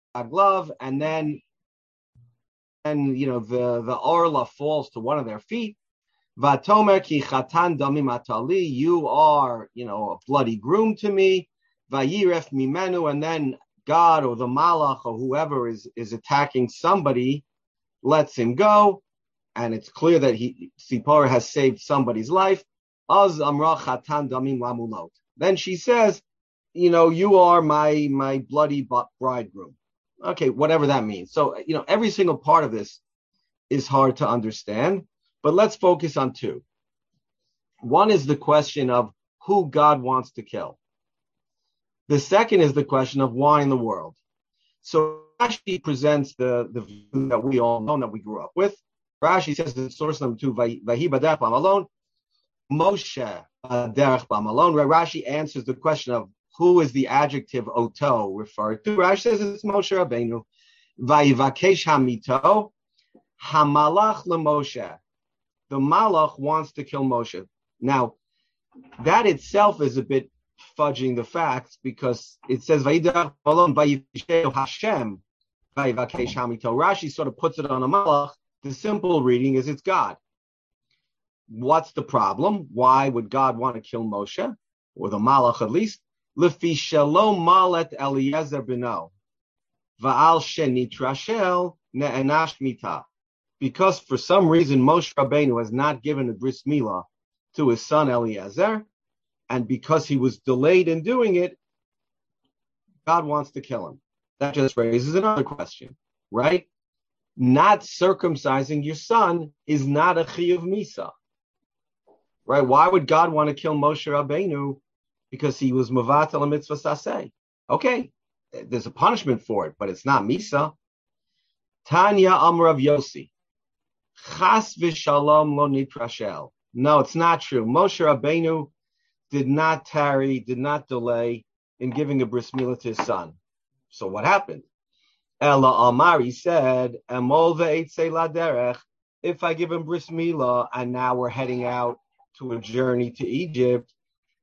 glove, and then the orla falls to one of their feet. Vatomer ki chatan damim atali, you are, a bloody groom to me. Vayiref mimenu, and then God or the malach or whoever is attacking somebody lets him go, and it's clear that Sipporah has saved somebody's life. Az amra chatan damim lamulot. Then she says, you are my bloody bridegroom. Okay, whatever that means. So, every single part of this is hard to understand, but let's focus on two. One is the question of who God wants to kill. The second is the question of why in the world. So Rashi presents the view that we all know, that we grew up with. Rashi says in source number 2, Vahi Baderech B'Malon, Moshe Derech B'Malon. Rashi answers the question of who is the adjective oto referred to. Rashi says it's Moshe Rabbeinu. Vayivakesh hamito, hamalach leMoshe. The malach wants to kill Moshe. Now, that itself is a bit fudging the facts, because it says Vayidav Malon Vayivsheu Hashem Vayivakesh hamito. Rashi sort of puts it on a malach. The simple reading is it's God. What's the problem? Why would God want to kill Moshe, or the malach at least? Lefi shalom malet Eliezer beno va'al shenitrashel ne'enash mita. Because for some reason Moshe Rabbeinu has not given a bris milah to his son Eliezer, and because he was delayed in doing it, God wants to kill him. That just raises another question, right? Not circumcising your son is not a chiyuv misa, right? Why would God want to kill Moshe Rabbeinu? Because he was mevatel a mitzvah saseh. Okay, there's a punishment for it, but it's not misa. Tanya Amar of Yossi, chas v'shalom lo nitrashel. No, it's not true. Moshe Rabbeinu did not tarry, did not delay in giving a bris milah to his son. So what happened? Ella Amari said, Emol ve'etzei laderech, if I give him bris milah and now we're heading out to a journey to Egypt,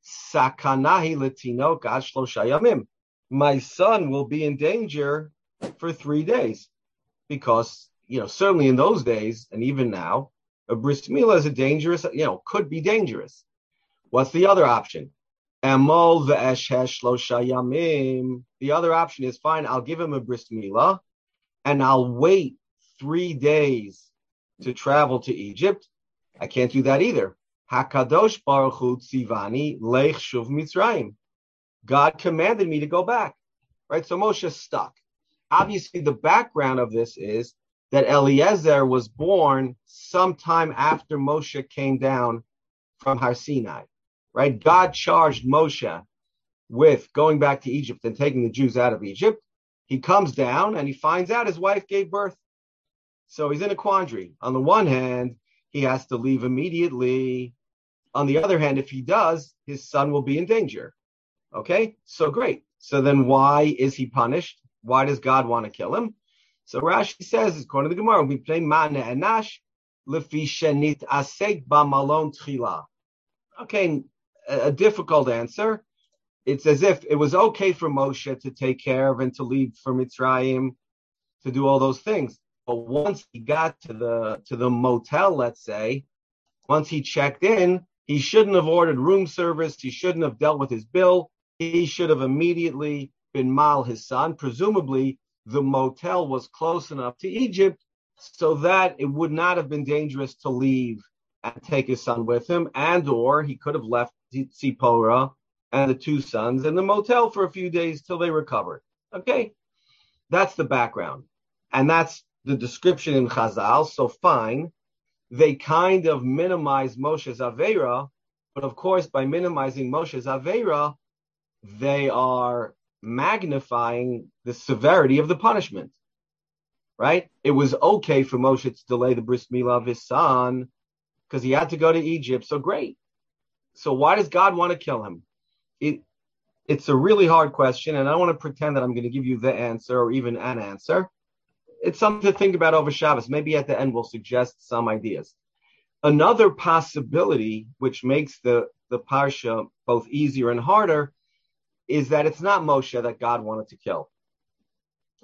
sakanahi letinok ad shlosha yamim. My son will be in danger for 3 days. Because, certainly in those days, and even now, a bris milah is a dangerous, could be dangerous. What's the other option? Emol ve'eshesh shlosha yamim. The other option is, fine, I'll give him a bris milah, and I'll wait 3 days to travel to Egypt. I can't do that either. Hakadosh Baruch Hu tzivani lech shuv Mitzrayim. God commanded me to go back, right? So Moshe's stuck. Obviously, the background of this is that Eliezer was born sometime after Moshe came down from Har Sinai, right? God charged Moshe with going back to Egypt and taking the Jews out of Egypt. He comes down and he finds out his wife gave birth. So he's in a quandary. On the one hand, he has to leave immediately. On the other hand, if he does, his son will be in danger. Okay, so great. So then why is he punished? Why does God want to kill him? So Rashi says, according to the Gemara, we play Ma'ane Enash, Lefi Shenit Asek B'Malon Tchila. Okay, a difficult answer. It's as if it was okay for Moshe to take care of and to leave for Mitzrayim, to do all those things. But once he got to the motel, let's say, once he checked in, he shouldn't have ordered room service. He shouldn't have dealt with his bill. He should have immediately been mal his son. Presumably, the motel was close enough to Egypt so that it would not have been dangerous to leave and take his son with him, and or he could have left Sipporah and the 2 sons in the motel for a few days till they recovered. Okay? That's the background. And that's the description in Chazal. So fine. They kind of minimize Moshe's Aveira, but of course, by minimizing Moshe's Aveira, they are magnifying the severity of the punishment, right? It was okay for Moshe to delay the bris milah of his son because he had to go to Egypt. So great. So why does God want to kill him? It's a really hard question, and I don't want to pretend that I'm going to give you the answer or even an answer. It's something to think about over Shabbos. Maybe at the end we'll suggest some ideas. Another possibility, which makes the parsha both easier and harder, is that it's not Moshe that God wanted to kill.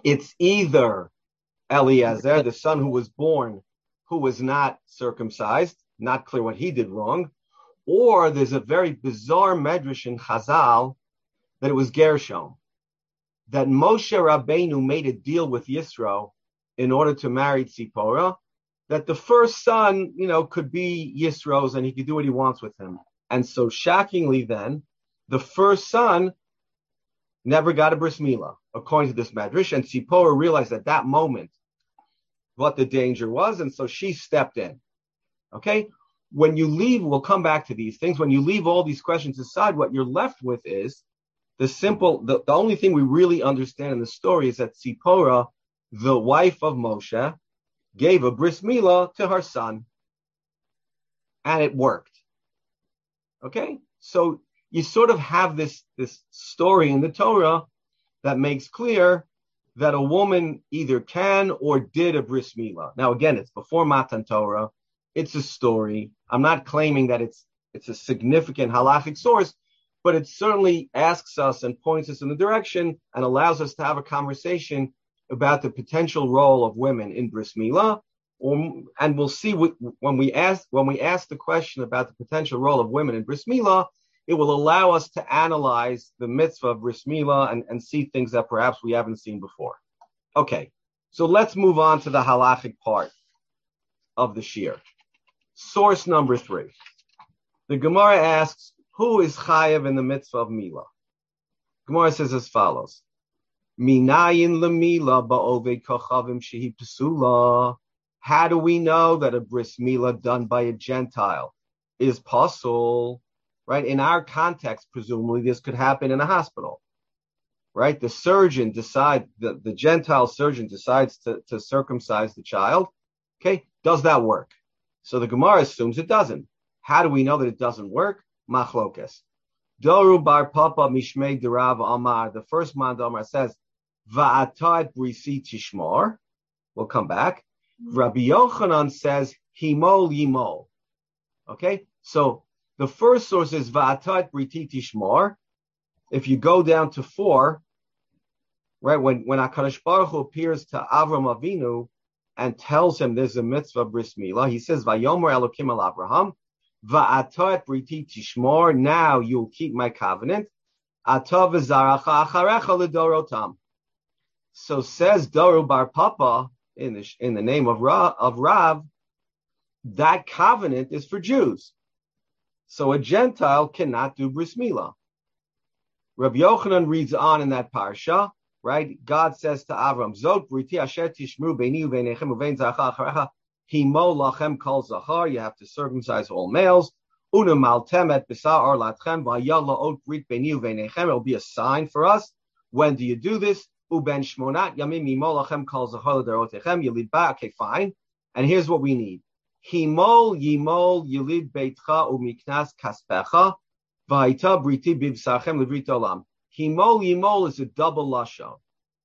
it's either Eliezer, the son who was born, who was not circumcised, not clear what he did wrong, or there's a very bizarre medrash in Chazal that it was Gershom, that Moshe Rabbeinu made a deal with Yisro in order to marry Tzipora, that the first son, could be Yisro's and he could do what he wants with him. And so shockingly then, the first son never got a bris milah, according to this medrash, and Tzipora realized at that moment what the danger was, and so she stepped in. Okay? When you leave, we'll come back to these things, when you leave all these questions aside, what you're left with is the only thing we really understand in the story is that Tzipora, the wife of Moshe, gave a bris milah to her son, and it worked. Okay? So you sort of have this story in the Torah that makes clear that a woman either can or did a bris milah. Now, again, it's before Matan Torah. It's a story. I'm not claiming that it's a significant halachic source, but it certainly asks us and points us in the direction and allows us to have a conversation about the potential role of women in bris milah. And we'll see when we ask the question about the potential role of women in bris milah, it will allow us to analyze the mitzvah of bris milah and see things that perhaps we haven't seen before. Okay, so let's move on to the halachic part of the shir. Source number 3. The Gemara asks, who is chayav in the mitzvah of milah? Gemara says as follows: Minayin lemilah ba'oved kochavim shehi pesula. How do we know that a bris milah done by a Gentile is pasul? Right? In our context, presumably this could happen in a hospital. Right? The surgeon the Gentile surgeon decides to circumcise the child. Okay? Does that work? So the Gemara assumes it doesn't. How do we know that it doesn't work? Machlokas. Doru bar papa mishmei derav amar. The first man Amar says, va'atat brisi tishmor. We'll come back. Rabbi Yochanan says, himol yimol. Okay? So the first source is va'atat briti tishmor. If you go down to 4, right, when HaKadosh Baruch Hu appears to Avram Avinu and tells him there's a mitzvah bris milah, he says, Vayomer Elokim al Abraham, va'atat briti tishmor, now you'll keep my covenant. Ata v'zaracha acharecha l'dorotam. So says Doru bar Papa, in the name of Rav, that covenant is for Jews. So a Gentile cannot do bris milah. Rabbi Yochanan reads on in that parsha, right? God says to Avram, Zot briti asher tishmru beini uveinechem uvein zacha acharecha himo lachem kol zachar. You have to circumcise all males. Una maltem et b'sar or latchem v'yalla ot brit beini uveinechem. It will be a sign for us. When do you do this? Uben shmonat yamim himo lachem kol zachar l'darotechem. Yilid ba. Okay, fine. And here's what we need. Himol yimol yilid beitcha umiknas kaspecha. V'haita briti b'bsarchem l'brit olam. Himol yimol is a double lashon,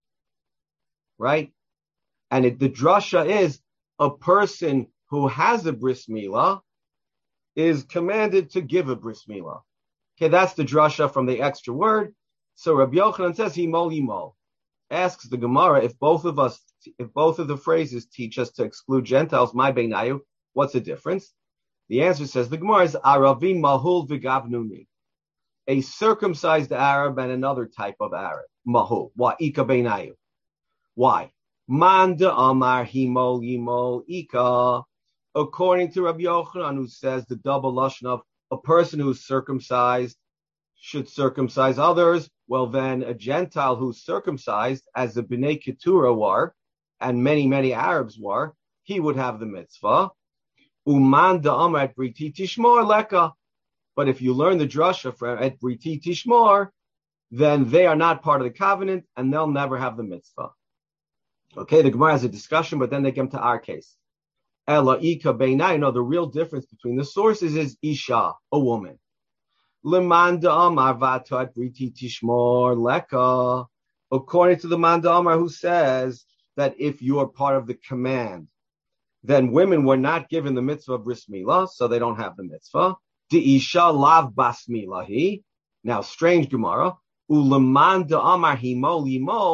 right? And the drasha is a person who has a bris milah is commanded to give a bris milah. Okay, that's the drasha from the extra word. So Rabbi Yochanan says himol yimol. Asks the Gemara, if both of the phrases teach us to exclude Gentiles, my beinayu, what's the difference? The answer says the Gemara is Aravim mahul v'gavnuni. A circumcised Arab and another type of Arab. Mahul. Why? Ika beinayu. Why? Man de amar himol yimol ika. According to Rabbi Yochanan, who says the double lashon of a person who's circumcised should circumcise others. Well, then a Gentile who's circumcised, as the Bnei Keturah were, and many, many Arabs were, he would have the mitzvah. Uman de amar et briti tishmor leka. But if you learn the drasha from et briti tishmor, then they are not part of the covenant, and they'll never have the mitzvah. Okay, the Gemara has a discussion, but then they come to our case. Ela ika beinai. No, the real difference between the sources is isha, a woman. Leman da'amar v'atat briti tishmor leka. According to the man da'amar who says that if you are part of the command, then women were not given the mitzvah of bris milah, so they don't have the mitzvah. De'isha lav bas milahi. Now, strange Gemara. Uleman da'amar himol yimol.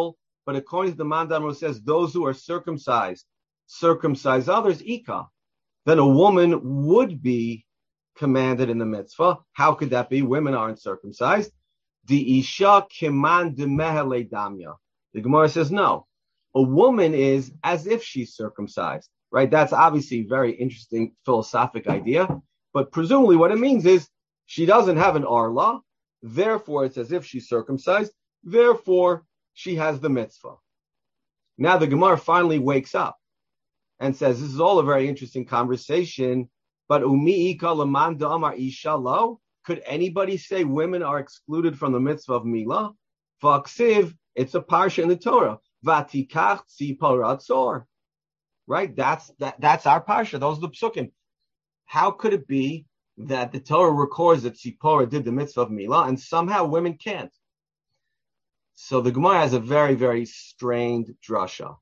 but according to the Mandamro, it says those who are circumcise others, Ika. Then a woman would be commanded in the mitzvah. How could that be? Women aren't circumcised. The Isha kiman demehele damya. The Gemara says no. A woman is as if she's circumcised, right? That's obviously a very interesting philosophic idea, but presumably what it means is she doesn't have an arla, therefore it's as if she's circumcised, therefore she has the mitzvah. Now the Gemara finally wakes up and says, this is all a very interesting conversation, but could anybody say women are excluded from the mitzvah of Milah? V'aksiv, it's a parsha in the Torah. Vatikach tzipor atzor. Right? That's our parsha. Those are the psukim. How could it be that the Torah records that Tzipora did the mitzvah of Milah and somehow women can't? So the Gemara has a very, very strained drasha.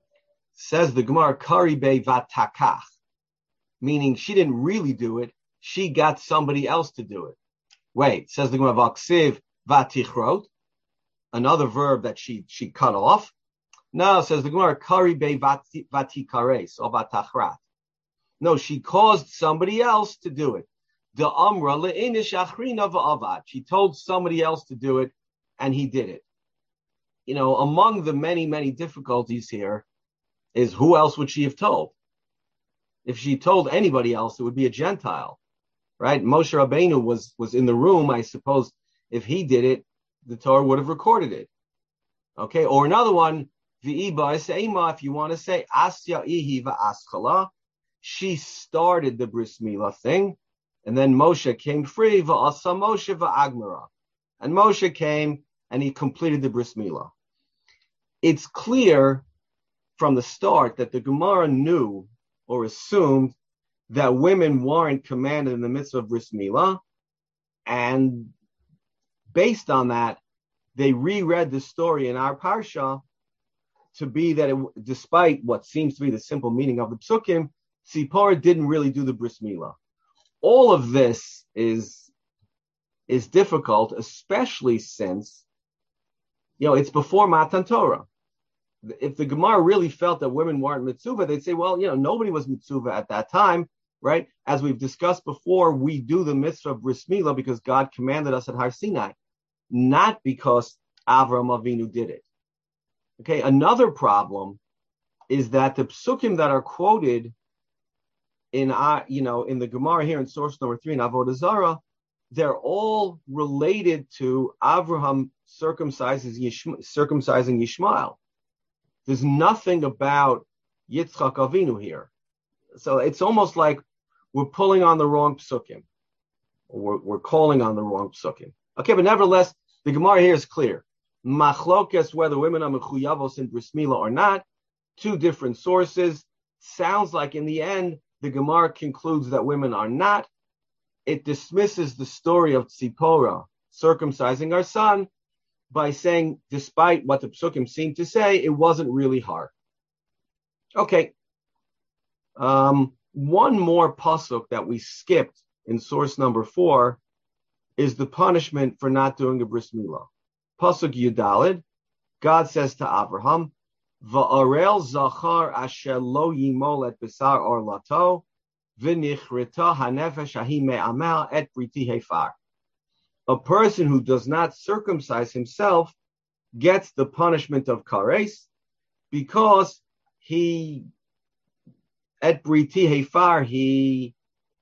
Says the Gemara, Kari be vatakach, meaning she didn't really do it. She got somebody else to do it. Wait, says the Gemara, vaksiv vatichrot, another verb that she cut off. No, says the Gemara, Kari be vatikares or vatachrat. No, she caused somebody else to do it. The amra leinish achrina va'avad. She told somebody else to do it, and he did it. You know, among the many, many difficulties here is who else would she have told? If she told anybody else, it would be a Gentile, right? Moshe Rabbeinu was in the room. I suppose if he did it, the Torah would have recorded it. Okay, or another one, v'iba seima, if you want to say, asya ihi va'aschala, she started the bris milah thing, and then Moshe came free, va'asa Moshe va'agmara. And Moshe came and he completed the bris milah. It's clear from the start that the Gemara knew or assumed that women weren't commanded in the mitzvah of bris milah, and based on that, they reread the story in our parsha to be that despite what seems to be the simple meaning of the psukim, Tzipora didn't really do the bris milah. All of this is difficult, especially since, it's before Matan Torah. If the Gemara really felt that women weren't mitzvah, they'd say, well, nobody was mitzvah at that time, right? As we've discussed before, we do the mitzvah of bris milah because God commanded us at Har Sinai, not because Avraham Avinu did it. Okay, another problem is that the psukim that are quoted in the Gemara here in source number 3 in Avodah Zarah, they're all related to Avraham circumcising Yishmael. There's nothing about Yitzchak Avinu here. So it's almost like we're pulling on the wrong psukim. We're calling on the wrong psukim. Okay, but nevertheless, the Gemara here is clear. Machlokes, whether women are mechuyavos in bris milah or not, two different sources. Sounds like in the end, the Gemara concludes that women are not. It dismisses the story of Tzipora circumcising her son by saying, despite what the psukim seem to say, it wasn't really hard. Okay. One more pasuk that we skipped in source number 4 is the punishment for not doing a bris milah. Pasuk Yudalid, God says to Abraham, Va'arel zachar asher lo yimol et besar orlato, v'nichrita hanefesh ahi me'amel et briti hefar. A person who does not circumcise himself gets the punishment of kares because he et briti hefar, he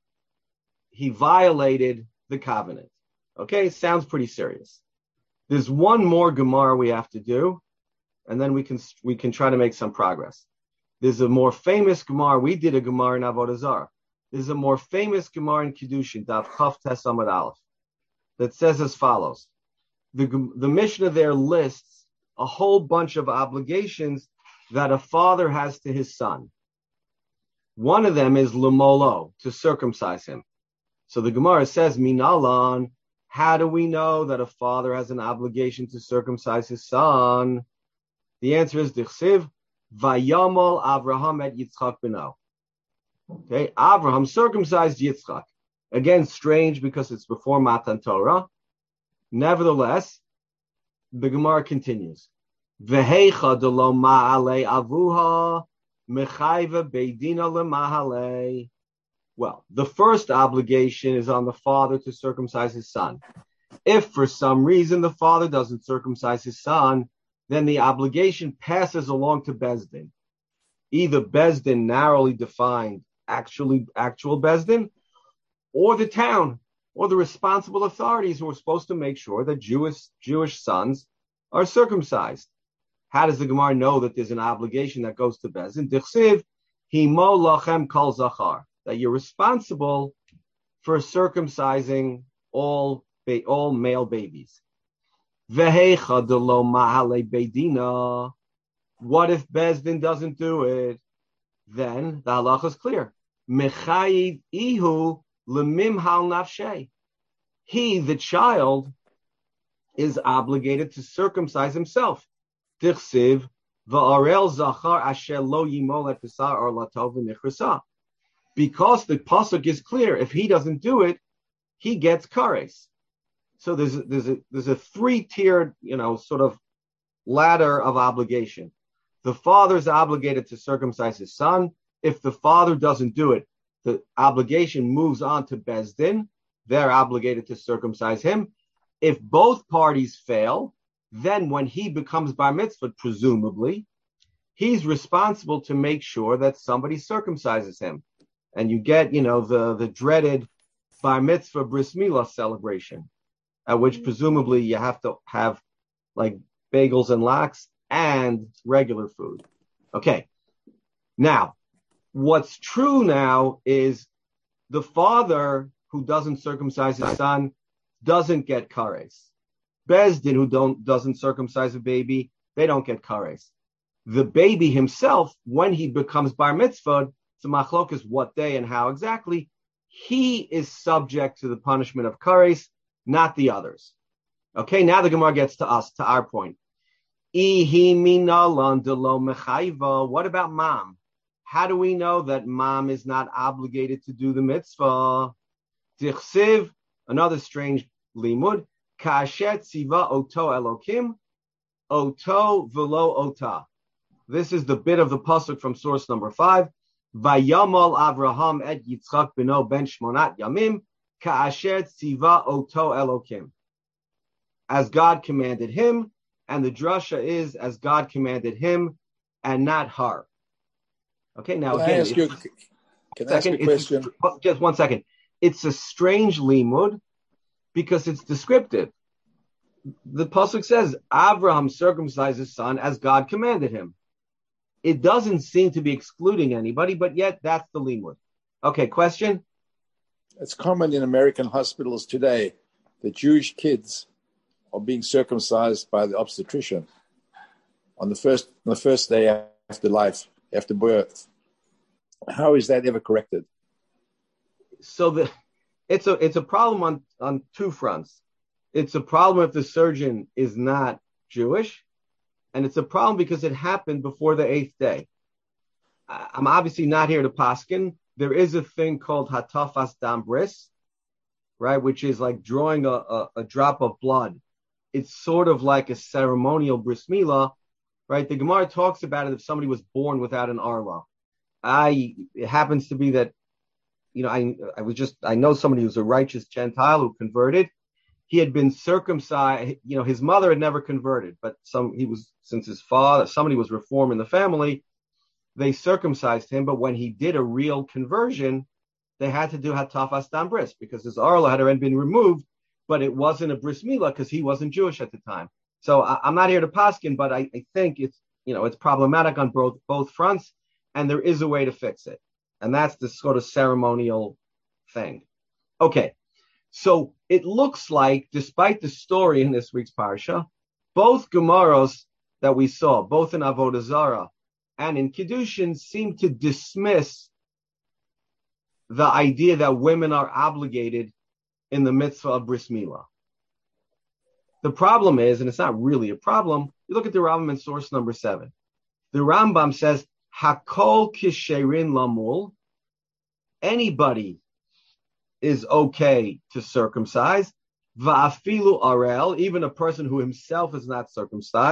violated the covenant. Okay, sounds pretty serious. There's one more Gemara we have to do, and then we can try to make some progress. There's a more famous Gemara. We did a Gemara in Avodah Zarah. There's a more famous Gemara in Kiddushin, Daf Chaf Tes Amud Aleph, that says as follows. The Mishnah there lists a whole bunch of obligations that a father has to his son. One of them is lemolo, to circumcise him. So the Gemara says, Minalan, how do we know that a father has an obligation to circumcise his son? The answer is Dichsiv, Vayamol Avraham et Yitzchak beno. Okay, Avraham circumcised Yitzchak. Again, strange because it's before Matan Torah. Nevertheless, the Gemara continues. V'heicha de lo ma'ale avuha mechayva beidina lemahale. Well, the first obligation is on the father to circumcise his son. If for some reason the father doesn't circumcise his son, then the obligation passes along to Bezdin. Either Bezdin, narrowly defined, actual Bezdin, or the town, or the responsible authorities who are supposed to make sure that Jewish sons are circumcised. How does the Gemara know that there's an obligation that goes to Bezdin? Dichsiv, himo lachem kol zachar, that you're responsible for circumcising all male babies. Veheicha de lo mahale beidina. What if Bezdin doesn't do it? Then the halacha is clear. Mechayiv ihu lemimhal nafshei. He, the child, is obligated to circumcise himself. Dichsiv va'arel zachar asher lo yimol et pesar or latov v'nichrasa. Because the pasuk is clear, if he doesn't do it, he gets kares. So there's a three-tiered, sort of ladder of obligation. The father is obligated to circumcise his son. If the father doesn't do it, the obligation moves on to Bezdin. They're obligated to circumcise him. If both parties fail, then when he becomes bar mitzvah, presumably, he's responsible to make sure that somebody circumcises him. And you get, the dreaded bar mitzvah bris milah celebration, at which presumably you have to have like bagels and lax and regular food. Okay. Now, what's true now is the father who doesn't circumcise his son doesn't get kares. Bezdin who doesn't circumcise a baby, they don't get kares. The baby himself, when he becomes bar mitzvah, it's a machlokas what day and how exactly, he is subject to the punishment of kares, not the others. Okay, now the Gemara gets to us, to our point. What about mom? How do we know that mom is not obligated to do the mitzvah? Dichsiv, another strange limud, kashet tziva oto elokim, oto velo ota. This is the bit of the pasuk from source number 5. Vayamal Avraham et Yitzchak beno ben shmonat yamim, kasher tziva oto elokim. As God commanded him, and the drasha is as God commanded him, and not her. Okay, now can again, I ask you a question? Just 1 second. It's a strange limud because it's descriptive. The pasuk says Abraham circumcised his son as God commanded him. It doesn't seem to be excluding anybody, but yet that's the limud. Okay, question? It's common in American hospitals today that Jewish kids are being circumcised by the obstetrician on the first day after life, after birth. How is that ever corrected? So it's a problem on two fronts. It's a problem if the surgeon is not Jewish, and it's a problem because it happened before the 8th day. I'm obviously not here to paskin. There is a thing called hatafas dam bris, right, which is like drawing a drop of blood. It's sort of like a ceremonial bris milah, right? The Gemara talks about it if somebody was born without an arla. It happens to be that, I know somebody who's a righteous Gentile who converted. He had been circumcised. His mother had never converted, but since his father, somebody was reformed in the family, they circumcised him. But when he did a real conversion, they had to do hatafas dam bris because his arla had already been removed, but it wasn't a bris milah because he wasn't Jewish at the time. So I'm not here to paskin, but I think it's problematic on both fronts, and there is a way to fix it. And that's the sort of ceremonial thing. Okay. So it looks like, despite the story in this week's parsha, both Gemaros that we saw, both in Avodah Zarah and in Kiddushin, seem to dismiss the idea that women are obligated in the mitzvah of bris milah. The problem is, and it's not really a problem, you look at the Rambam in source number 7. The Rambam says, Hakol kisherin lamul, anybody is okay to circumcise. Va'afilu arel, even a person who himself is not circumcised.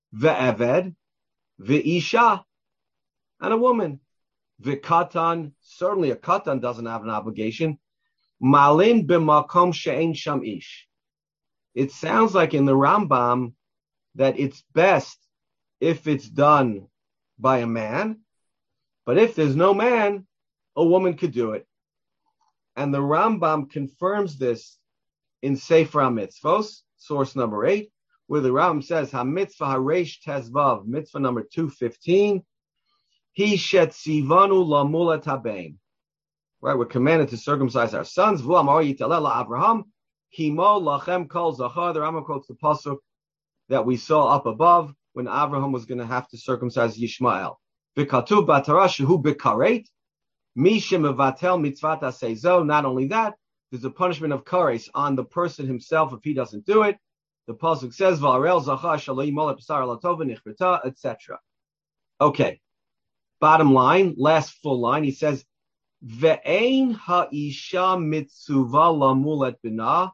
ve'eved, ve'isha, and a woman. Ve'katan, certainly a katan doesn't have an obligation. Malin b'makom she'ein sham ish. It sounds like in the Rambam that it's best if it's done by a man, but if there's no man, a woman could do it. And the Rambam confirms this in Sefer HaMitzvos, source number 8, where the Rambam says, HaMitzvah HaReish Tezvav, mitzvah number 215, Hi shetzivanu lamulat habein. Right, we're commanded to circumcise our sons. V'amar yitalel Avraham, himo lachem kol zachar. The Rambam quotes the pasuk that we saw up above when Avraham was going to have to circumcise Yishmael. V'katuv b'Torah shehu b'karet, mi shemevatel mitzvat aseizo. Not only that, there's a punishment of kares on the person himself if he doesn't do it. The pasuk says v'arel zachar shalo yimol b'sar latova nichbeta, etc. Okay. Bottom line, last full line, he says, Ve'ein ha'isha mitzuva lamulet bina,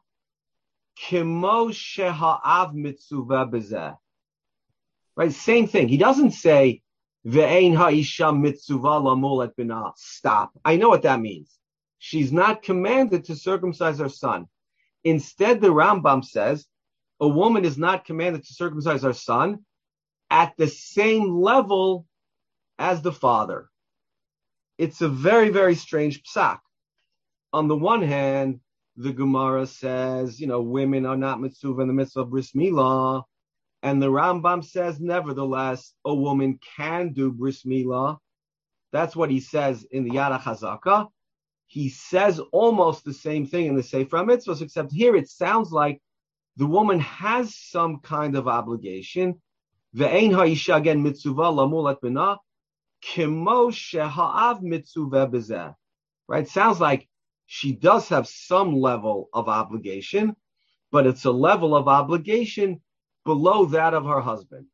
kimo sheha'av mitzuva bezeh. Right, same thing. He doesn't say, Ve'ein ha'isha mitzuva lamulet bina. Stop. I know what that means. She's not commanded to circumcise her son. Instead, the Rambam says, a woman is not commanded to circumcise her son at the same level as the father. It's a very, very strange psak. On the one hand, the Gemara says, women are not mitzvah in the mitzvah of bris milah, and the Rambam says, nevertheless, a woman can do bris milah. That's what he says in the Yad HaChazaka. He says almost the same thing in the Sefer HaMitzvos, except here it sounds like the woman has some kind of obligation. Ve'ein ha'isha, again, mitzvah lamulat bina, kimo sheha'av mitzuvah bezeh. Right? Sounds like she does have some level of obligation, but it's a level of obligation below that of her husband.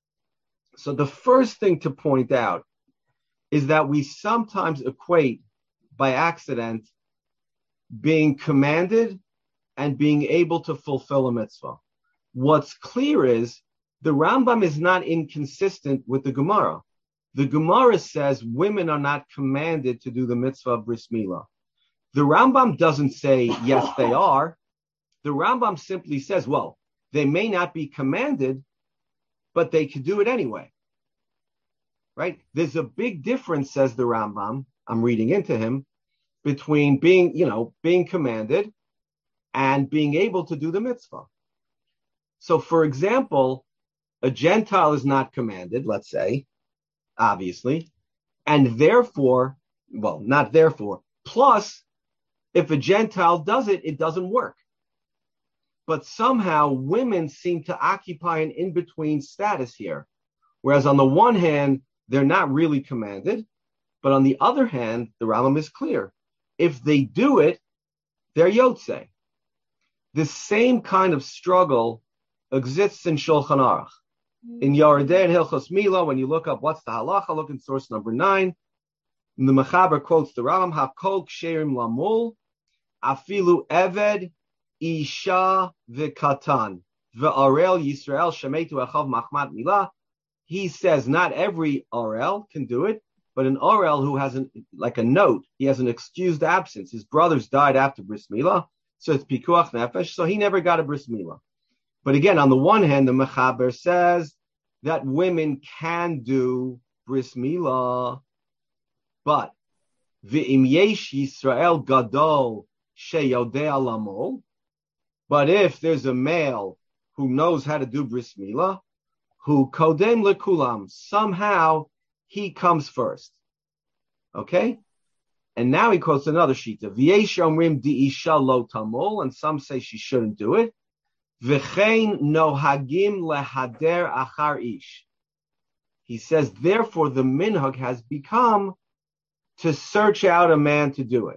So the first thing to point out is that we sometimes equate by accident being commanded and being able to fulfill a mitzvah. What's clear is the Rambam is not inconsistent with the Gemara. The Gemara says women are not commanded to do the mitzvah of bris milah. The Rambam doesn't say, yes, they are. The Rambam simply says, well, they may not be commanded, but they could do it anyway. Right? There's a big difference, says the Rambam, I'm reading into him, between being commanded and being able to do the mitzvah. So, for example, a Gentile is not commanded, let's say, obviously, and therefore, not therefore, plus, if a Gentile does it, it doesn't work. But somehow women seem to occupy an in-between status here. Whereas on the one hand, they're not really commanded, but on the other hand, the Rambam is clear. If they do it, they're Yotzei. The same kind of struggle exists in Shulchan Aruch. In Yoredei and Hilchos Milah, when you look up what's the halacha, look in source number 9. The Mechaber quotes the Rambam, Hakol ksherim lamul, afilu eved, isha v'katan, v'arel Yisrael shemetu echav machmat milah. He says not every Arel can do it, but an Arel who has a note, he has an excused absence. His brothers died after bris milah, so it's pikuach nefesh, so he never got a bris milah. But again, on the one hand, the Mechaber says that women can do bris milah, but v'im yesh Yisrael gadol sheyodei lamol. But if there's a male who knows how to do bris milah, who kodem lekulam, somehow he comes first. Okay? And now he quotes another shita. V'yesh omrim di'isha lo tamol, and some say she shouldn't do it. V'chein nohagim lehader achar ish. He says, therefore, the minhag has become to search out a man to do it.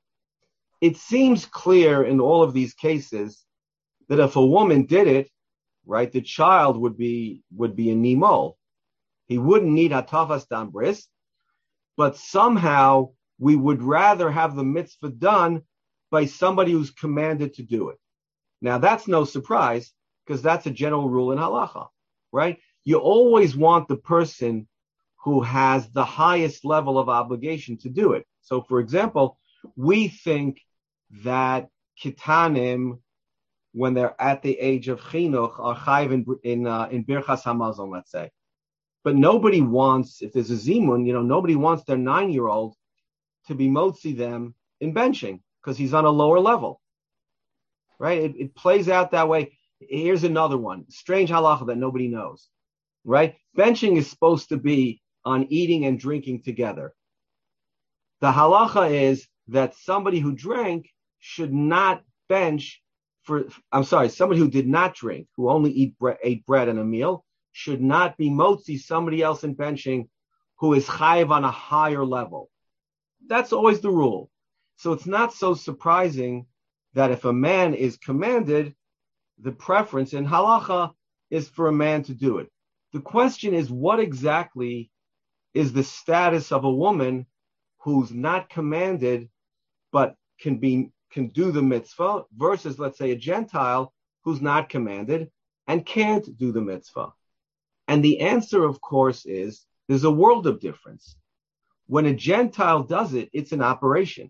It seems clear in all of these cases that if a woman did it, right, the child would be a nimol. He wouldn't need hatavas dan bris, but somehow we would rather have the mitzvah done by somebody who's commanded to do it. Now, that's no surprise, because that's a general rule in halacha, right? you always want the person who has the highest level of obligation to do it. So, for example, we think that Kitanim, when they're at the age of Chinuch, are chayiv in Birchas Hamazon, let's say. But nobody wants, if there's a Zimun, nobody wants their 9-year-old to be motzi them in benching because he's on a lower level, right? It plays out that way. Here's another one, strange halacha that nobody knows, right? Benching is supposed to be on eating and drinking together. The halacha is that somebody who drank should not bench somebody who did not drink, who only ate bread and a meal, should not be motzi somebody else in benching who is chayiv on a higher level. That's always the rule. So it's not so surprising that if a man is commanded, the preference in halacha is for a man to do it. The question is, what exactly is the status of a woman who's not commanded but can do the mitzvah versus, let's say, a Gentile who's not commanded and can't do the mitzvah? And the answer, of course, is there's a world of difference. When a Gentile does it, it's an operation.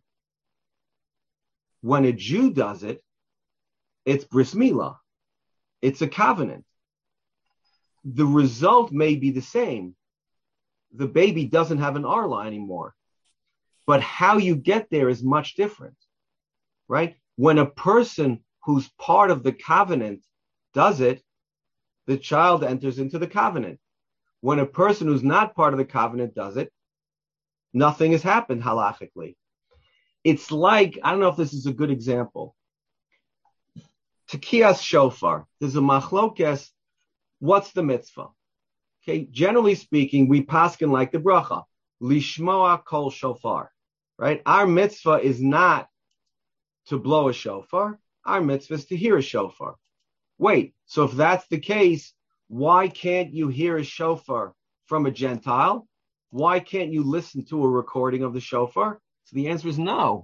When a Jew does it, it's bris milah. It's a covenant. The result may be the same. The baby doesn't have an arla anymore. But how you get there is much different, right? When a person who's part of the covenant does it, the child enters into the covenant. When a person who's not part of the covenant does it, nothing has happened halachically. It's like, I don't know if this is a good example. Tekiyas shofar. There's a machlokes. What's the mitzvah? Okay, generally speaking, we paskin like the bracha. Lishmoa kol shofar. Right? Our mitzvah is not to blow a shofar. Our mitzvah is to hear a shofar. Wait, so if that's the case, why can't you hear a shofar from a Gentile? Why can't you listen to a recording of the shofar? So the answer is no.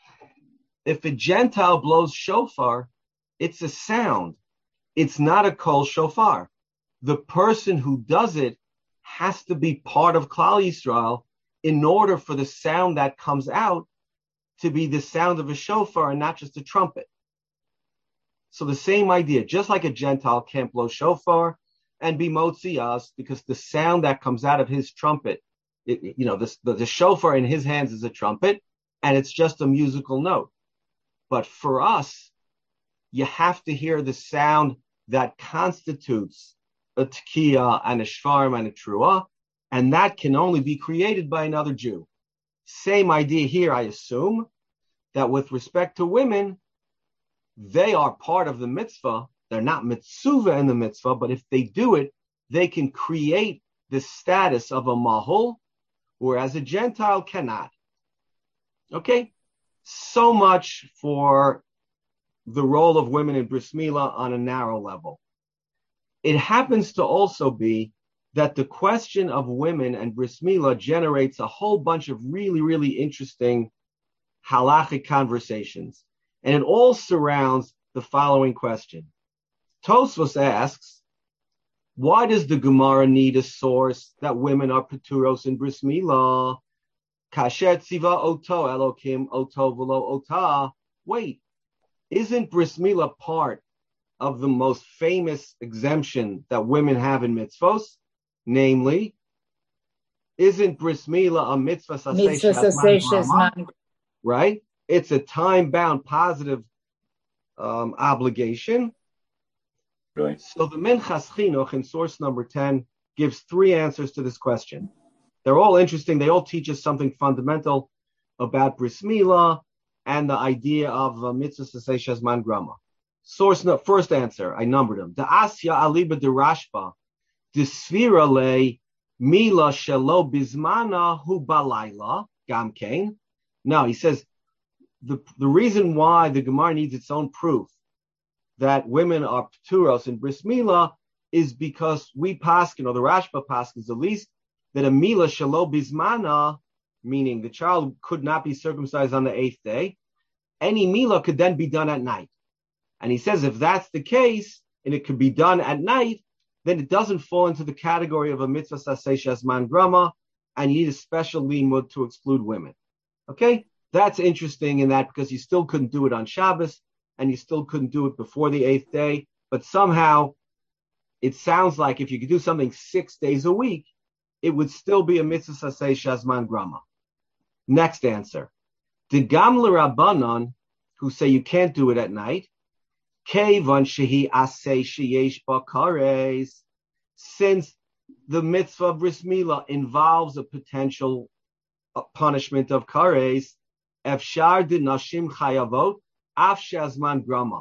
If a Gentile blows shofar, it's a sound. It's not a kol shofar. The person who does it has to be part of Klal Yisrael in order for the sound that comes out to be the sound of a shofar and not just a trumpet. So the same idea, just like a Gentile can't blow shofar and be motzias because the sound that comes out of his trumpet, the shofar in his hands is a trumpet and it's just a musical note. But for us, you have to hear the sound that constitutes a tekiah and a shvarim and a truah, and that can only be created by another Jew. Same idea here, I assume, that with respect to women, they are part of the mitzvah. They're not mitzuvah in the mitzvah, but if they do it, they can create the status of a mahul, whereas a Gentile cannot. Okay? So much for the role of women in bris milah on a narrow level. It happens to also be that the question of women and bris milah generates a whole bunch of really, really interesting halachic conversations. And it all surrounds the following question. Tosfos asks, why does the Gemara need a source that women are peturos in bris milah? Kasher tziva oto elokim oto v'lo ota. Wait, isn't bris milah part of the most famous exemption that women have in mitzvos? Namely, isn't bris milah a mitzvah sasei, right? It's a time-bound positive obligation. Right. So the Minchas Chinuch in source number 10 gives 3 answers to this question. They're all interesting. They all teach us something fundamental about bris milah and the idea of mitzvah sasei shazman grama. First answer, I numbered them. The Asya Aliba de Rashba, the Sfira le Mila Shelo Bizmana Hu Balayla Gamkein. Now he says the reason why the Gemara needs its own proof that women are pturos in bris milah is because we paskin, or the Rashba paskins at least, that a Mila Shelo Bizmana, meaning the child could not be circumcised on the 8th day, any Mila could then be done at night. And he says if that's the case, and it could be done at night, then it doesn't fall into the category of a mitzvah saseh shazman grama, and you need a special limud to exclude women. Okay? That's interesting in that because you still couldn't do it on Shabbos, and you still couldn't do it before the 8th day, but somehow it sounds like if you could do something 6 days a week, it would still be a mitzvah saseh shazman grama. Next answer. The Gamla Rabbanon, who say you can't do it at night, Kevan shehi aseh sheyesh ba kares, since the mitzvah of bris milah involves a potential punishment of kares, efshar de nashim chayavot af shazman grama.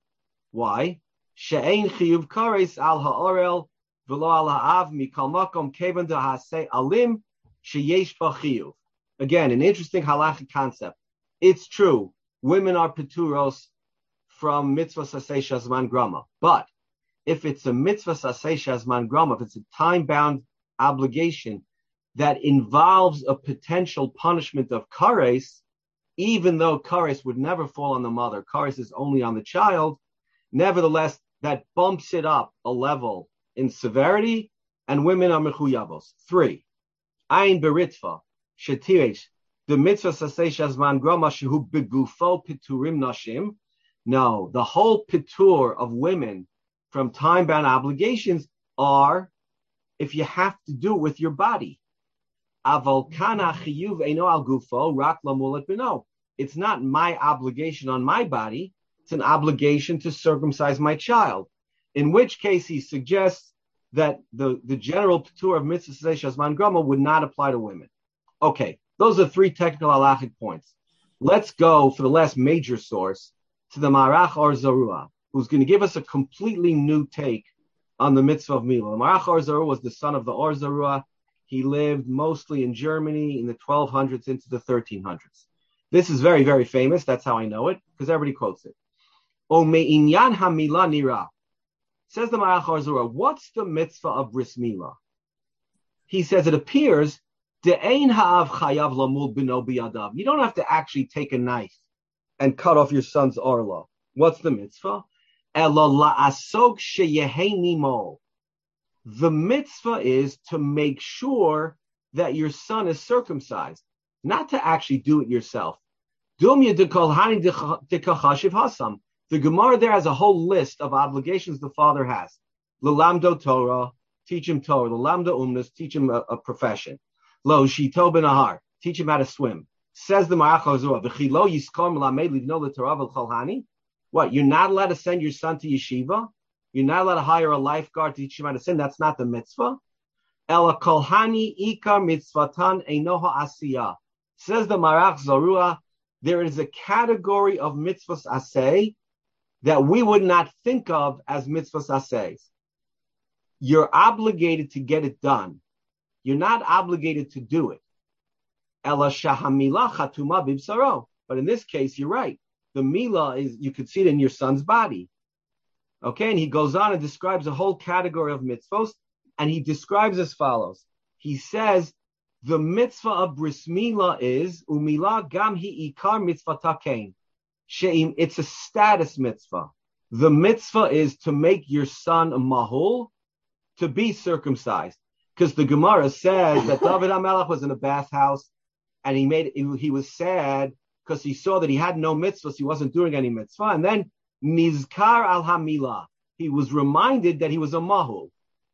Why? She'ein chiyuv kares al ha'orel v'lo al ha'av mikal makom kevan de haseh alim sheyesh ba chiyuv. Again, an interesting halachic concept. It's true, women are peturos from mitzvah saseh shazman grama. But if it's a mitzvah saseh shazman grama, if it's a time-bound obligation that involves a potential punishment of kares, even though kares would never fall on the mother, kares is only on the child, nevertheless, that bumps it up a level in severity, and women are mechuyavos. 3, ayin beritva, shetiresh, the mitzvah saseh shazman grama shehu begufo piturim nashim. No, the whole pitur of women from time-bound obligations are if you have to do it with your body. Aval kana chiyuv eino al gufo rak lamulat beno. It's not my obligation on my body. It's an obligation to circumcise my child. In which case he suggests that the general pitur of mitzvah saseh shazman grama would not apply to women. Okay, those are 3 technical halachic points. Let's go for the last major source to the Marach Or Zarua, who's going to give us a completely new take on the mitzvah of milah. The Marach Or Zarua was the son of the Or Zarua. He lived mostly in Germany in the 1200s into the 1300s. This is very, very famous. That's how I know it, because everybody quotes it. O me'inyan hamilah nira. Says the Marach Or Zarua, what's the mitzvah of bris milah? He says it appears de'ein ha'av chayav lamul bino biyadav. You don't have to actually take a knife and cut off your son's orla. What's the mitzvah? Ela la'asok sheyehei nimo. The mitzvah is to make sure that your son is circumcised, not to actually do it yourself. Dumya dekol hani dekachashiv hasam. The Gemara there has a whole list of obligations the father has. L'lamdo Torah, teach him Torah. L'lamdo umnas, teach him a profession. Lo shito benahar, teach him how to swim. Says the Marach Or Zarua, v'chilo yiskor melamed livno l'Torah v'cholhani. What, you're not allowed to send your son to yeshiva? You're not allowed to hire a lifeguard to teach him how to sin? That's not the mitzvah. Ela kolhani ikar mitzvatan einoha asiyah. Says the Marach Zarua, there is a category of mitzvahs aseh that we would not think of as mitzvahs aseh. You're obligated to get it done. You're not obligated to do it. Ela shahamilah chatuma bibsaro. But in this case, you're right. The milah is, you could see it in your son's body. Okay, and he goes on and describes a whole category of mitzvos, and he describes as follows. He says, the mitzvah of bris milah is, umilah gam hi ikar mitzvah takein. She'im, it's a status mitzvah. The mitzvah is to make your son a mahul, to be circumcised. Because the Gemara says that David HaMelech was in a bathhouse, and he was sad because he saw that he had no mitzvahs, he wasn't doing any mitzvah, and then nizkar al hamilah, he was reminded that he was a mahul.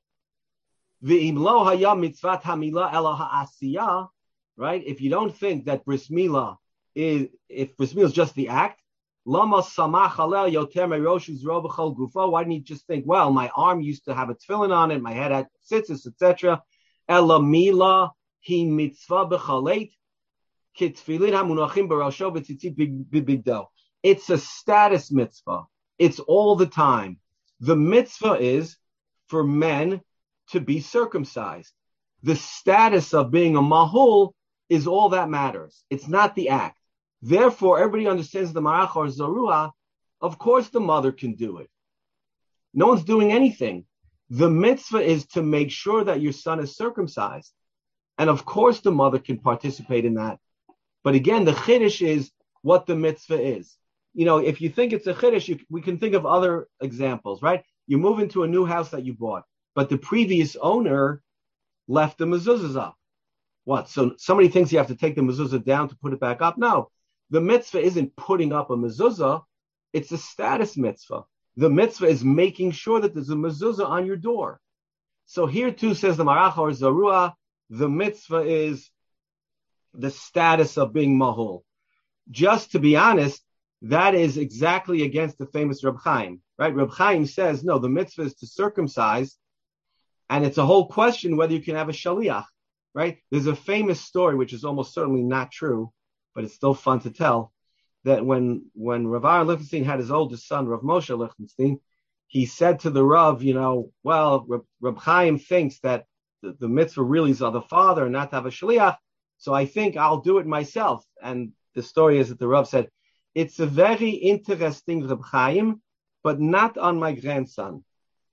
V'im lo haya mitzvat hamilah ela ha'asiyah, right? If you don't think that bris milah is just the act, lama samach alel yoter merosh uzro b'chol gufo. Why didn't you just think, well, my arm used to have a tefillin on it, my head had tzitzis, etc. Ela milah hi mitzvah b'chalet kitfilin hamunachim b'rosho b'tzitzit b'bigdo. It's a status mitzvah. It's all the time. The mitzvah is for men to be circumcised. The status of being a mahul is all that matters. It's not the act. Therefore, everybody understands the Marach Or Zarua. Of course, the mother can do it. No one's doing anything. The mitzvah is to make sure that your son is circumcised. And of course, the mother can participate in that. But again, the chiddush is what the mitzvah is. You know, if you think it's a chiddush, we can think of other examples, right? You move into a new house that you bought. but the previous owner left the mezuzahs up. What? So somebody thinks you have to take the mezuzah down to put it back up? No. The mitzvah isn't putting up a mezuzah. It's a status mitzvah. The mitzvah is making sure that there's a mezuzah on your door. So here too, says the Marach or Zarua, the mitzvah is the status of being mahul. Just to be honest, that is exactly against the famous Reb Chaim, right? Reb Chaim says, no, the mitzvah is to circumcise, and it's a whole question whether you can have a shaliach, right? There's a famous story, which is almost certainly not true, but it's still fun to tell, that when Rav Aaron Lichtenstein had his oldest son, Rav Moshe Lichtenstein, he said to the Rav, well, Reb Chaim thinks that the mitzvah really is of the father and not to have a shaliach, so I think I'll do it myself. And the story is that the Rav said, it's a very interesting Reb Chaim, but not on my grandson.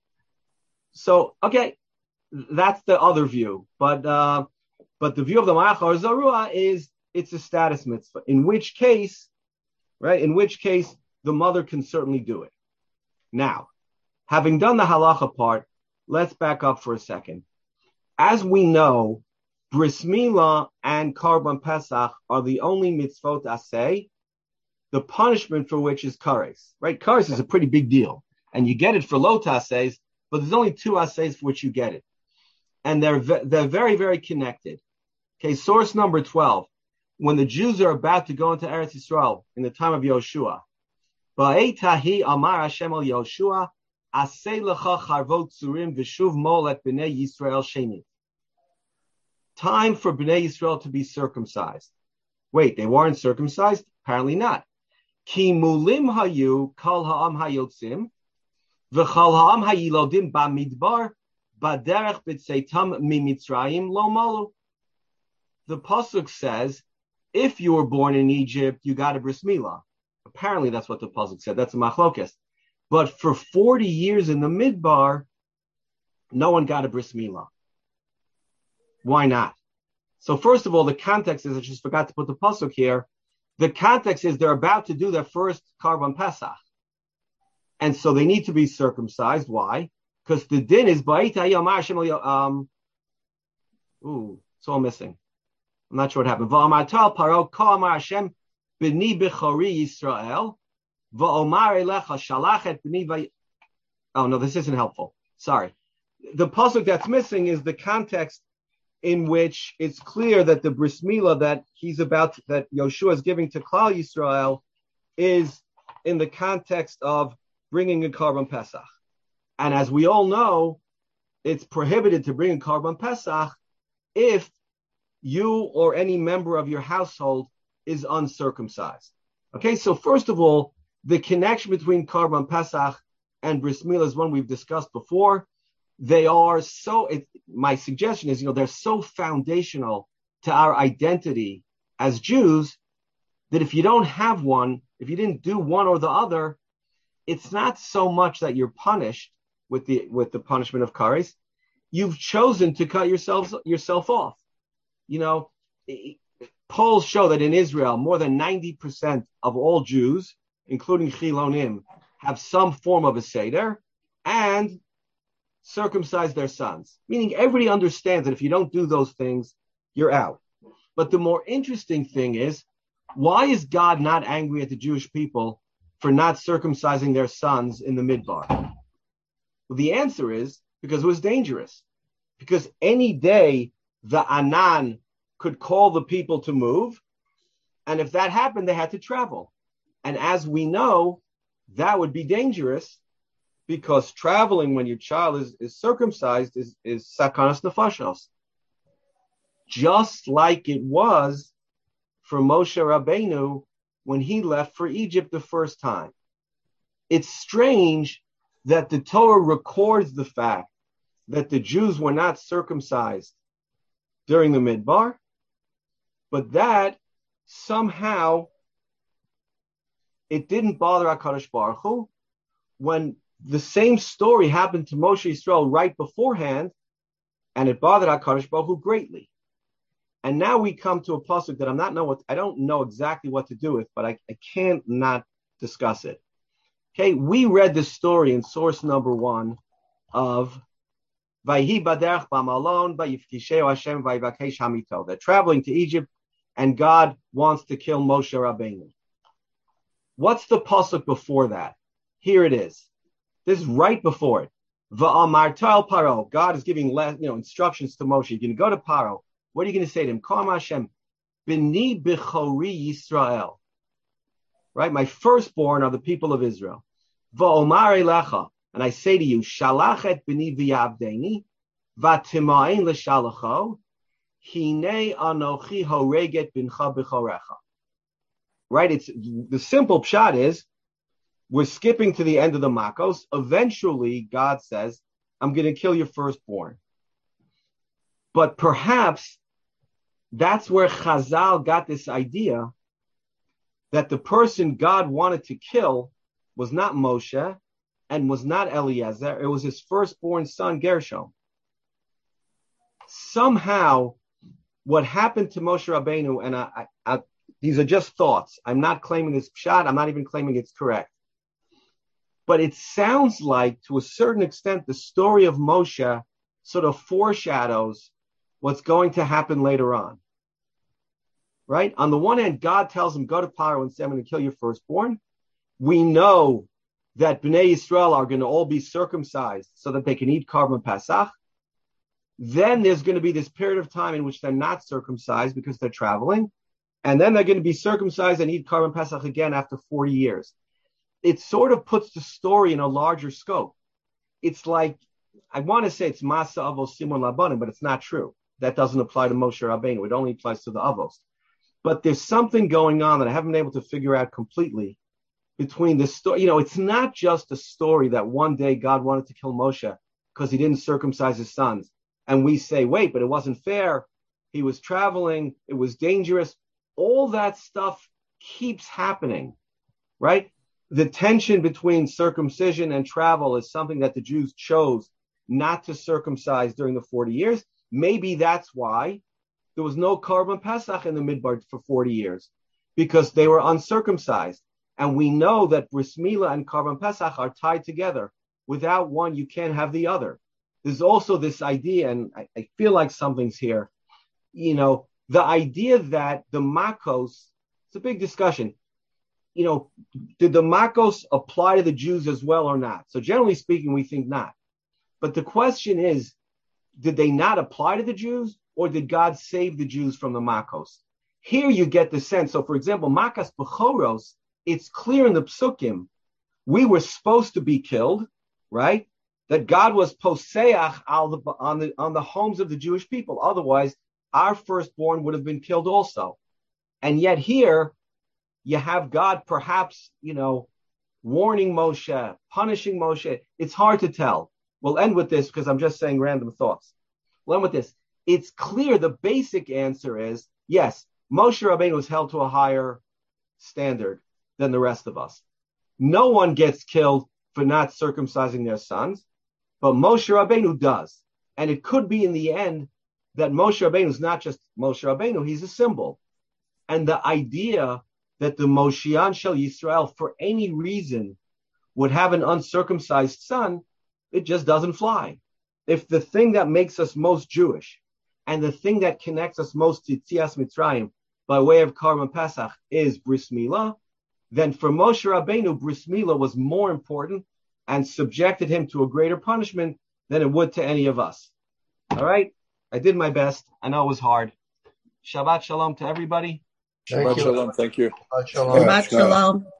So, okay, that's the other view. But the view of the Marach or Zarua is it's a status mitzvah, in which case the mother can certainly do it. Now, having done the halacha part, let's back up for a second. As we know, Bris Milah and Karban Pesach are the only mitzvot aseh, the punishment for which is kares, right? Kares is a pretty big deal, and you get it for lo taseis, but there's only two aseis for which you get it, and they're very, very connected. Okay, source number 12. When the Jews are about to go into Eretz Yisrael in the time of Yoshua, Ba'etahi Amar Hashem al Yoshua, Asei lecha charvot tzurim v'shuv mol et b'nei Yisrael sheni. Time for b'nei Yisrael to be circumcised. Wait, they weren't circumcised? Apparently not. Ki mulim hayu kol ha'am hayotzim v'chol ha'am hayilodim ba'midbar b'derech b'tzeitam mimitzrayim lo malu. The pasuk says, if you were born in Egypt, you got a bris milah. Apparently, that's what the pasuk said. That's a machlokes. But for 40 years in the midbar, no one got a bris milah. Why not? So first of all, the context is, I just forgot to put the pasuk here. The context is they're about to do their first Karban Pesach. And so they need to be circumcised. Why? Because the din is, it's all missing. I'm not sure what happened. Oh, no, this isn't helpful. Sorry. The pasuk that's missing is the context in which it's clear that the bris milah that Yoshua is giving to Klal Yisrael is in the context of bringing a Karban Pesach. And as we all know, it's prohibited to bring a Karban Pesach if you or any member of your household is uncircumcised. Okay, so first of all, the connection between Karban Pesach and Bris Milah is one we've discussed before. They are my suggestion is, they're so foundational to our identity as Jews that if you don't have one, if you didn't do one or the other, it's not so much that you're punished with the punishment of kares. You've chosen to cut yourself off. Polls show that in Israel, more than 90% of all Jews, including Chilonim, have some form of a seder and circumcise their sons. Meaning everybody understands that if you don't do those things, you're out. But the more interesting thing is, why is God not angry at the Jewish people for not circumcising their sons in the midbar? Well, the answer is because it was dangerous. Because any day the Anan could call the people to move, and if that happened, they had to travel. And as we know, that would be dangerous because traveling when your child is circumcised is sakanas nefashos. Just like it was for Moshe Rabbeinu when he left for Egypt the first time. It's strange that the Torah records the fact that the Jews were not circumcised during the Midbar, but that somehow it didn't bother HaKadosh Baruch Hu when the same story happened to Moshe Yisrael right beforehand, and it bothered HaKadosh Baruch Hu greatly. And now we come to a pasuk that I don't know exactly what to do with, but I can't not discuss it. Okay, we read the story in source number 1 of They're traveling to Egypt, and God wants to kill Moshe Rabbeinu. What's the pasuk before that? Here it is. This is right before it. Va'amarta el Paro. God is giving instructions to Moshe. You're going to go to Paro. What are you going to say to him? Kol Hashem, b'ni b'chori Yisrael. Right? My firstborn are the people of Israel. Va'omar elecha. And I say to you, Shalachet b'ni v'yavdeni, v'tima'in l'shalacho, hine anochi horeget bincha b'chorecha. Right? It's the simple pshat is, we're skipping to the end of the Makos. Eventually, God says, I'm going to kill your firstborn. But perhaps that's where Chazal got this idea that the person God wanted to kill was not Moshe and was not Eliezer. It was his firstborn son, Gershom. Somehow, what happened to Moshe Rabbeinu, and these are just thoughts. I'm not claiming it's pshat. I'm not even claiming it's correct. But it sounds like, to a certain extent, the story of Moshe sort of foreshadows what's going to happen later on. Right? On the one hand, God tells him, go to Paro and say, I'm going to kill your firstborn. We know that Bnei Yisrael are going to all be circumcised so that they can eat Karban Pasach. Then there's going to be this period of time in which they're not circumcised because they're traveling. And then they're going to be circumcised and eat Karban Pasach again after 40 years. It sort of puts the story in a larger scope. It's like, I want to say it's Masa Avos Simon Labanim, but it's not true. That doesn't apply to Moshe Rabbeinu. It only applies to the Avos. But there's something going on that I haven't been able to figure out completely between the story. It's not just a story that one day God wanted to kill Moshe because he didn't circumcise his sons. And we say, wait, but it wasn't fair. He was traveling. It was dangerous. All that stuff keeps happening, right? The tension between circumcision and travel is something that the Jews chose not to circumcise during the 40 years. Maybe that's why there was no Karban Pesach in the Midbar for 40 years, because they were uncircumcised. And we know that Bris Milah and Karban Pesach are tied together. Without one, you can't have the other. There's also this idea, and I feel like something's here, the idea that the Makos, it's a big discussion, did the Makos apply to the Jews as well or not? So generally speaking, we think not. But the question is, did they not apply to the Jews, or did God save the Jews from the Makos? Here you get the sense. So for example, Makas Bechoros, it's clear in the Psukim, we were supposed to be killed, right? That God was poseach on the homes of the Jewish people. Otherwise, our firstborn would have been killed also. And yet here, you have God perhaps, warning Moshe, punishing Moshe. It's hard to tell. We'll end with this because I'm just saying random thoughts. We'll end with this. It's clear the basic answer is, yes, Moshe Rabbeinu was held to a higher standard than the rest of us. No one gets killed for not circumcising their sons, but Moshe Rabbeinu does. And it could be in the end that Moshe Rabbeinu is not just Moshe Rabbeinu, he's a symbol. And the idea that the Moshiach Shel Yisrael, for any reason, would have an uncircumcised son, it just doesn't fly. If the thing that makes us most Jewish and the thing that connects us most to Tzias Mitzrayim by way of Karban Pesach is Bris Milah, then for Moshe Rabbeinu, Bris Milah was more important and subjected him to a greater punishment than it would to any of us. All right? I did my best. I know it was hard. Shabbat Shalom to everybody. Shabbat Shalom. Thank you. Shabbat Shalom.